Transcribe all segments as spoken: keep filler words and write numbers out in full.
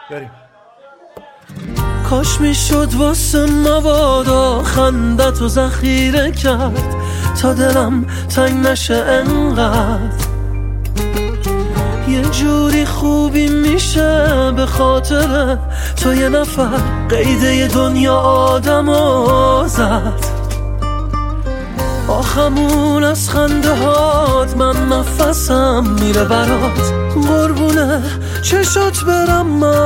بریم. کاش میشد واسه مبادا خندت و ذخیره کرد تا دلم تنگ نشه انقدر. یه جوری خوبی میشه به خاطر تو یه نفر قیده دنیا آدمو زد. آخمون از خنده هات من نفسم میره برات، قربونه چشات برم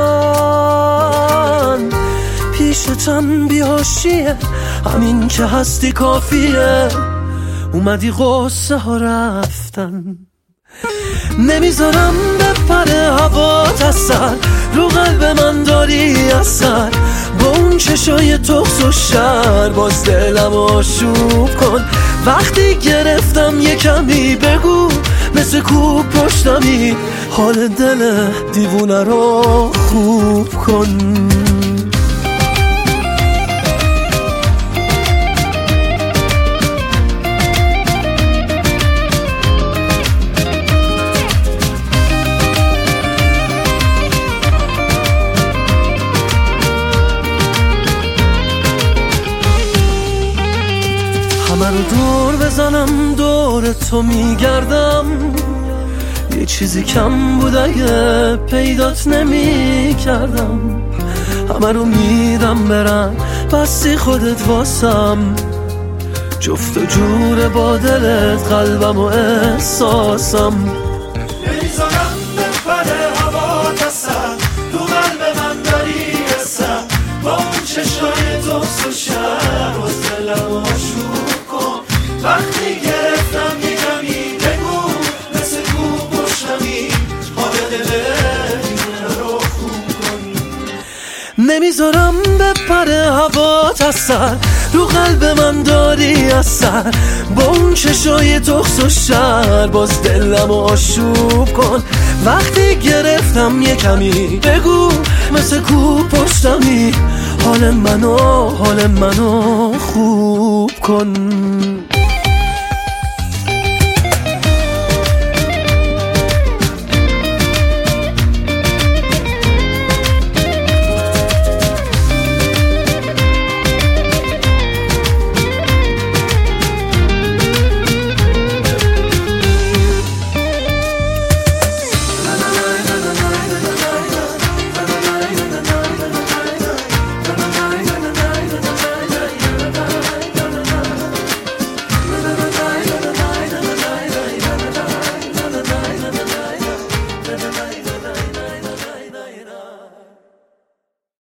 من. پیشتم بیاشیه همین که هستی کافیه، اومدی قصه ها رفتن. نمیذارم بپره هوات از سر، رو قلب من داری اثر. با اون چشای تخس و شر باز دلم آشوب کن. وقتی گرفتم یه کمی بگو مثل کوب پشتمی، حال دل دیوونه رو خوب کن. همه رو دور بزنم دور تو میگردم، یه چیزی کم بود اگه پیدات نمی کردم. همه رو میدم برن بستی خودت واسم، جفت و جور با دلت قلبم و احساسم. نمیذارم بپره هوات از سر، تو قلب من داری اثر. با اون چشای تخس و شر باز دلم آشوب کن. وقتی گرفتم یه کمی بگو مثل کوب پشتمی، حال دل دیوونه رو خوب کن. نمیذارم بپره هوات از سر، رو قلب من داری اثر. با اون چشای تخس و شر باز دلم آشوب کن. وقتی گرفتم یه کمی بگو مثل کوب پشتمی، حال منو حال منو خوب کن.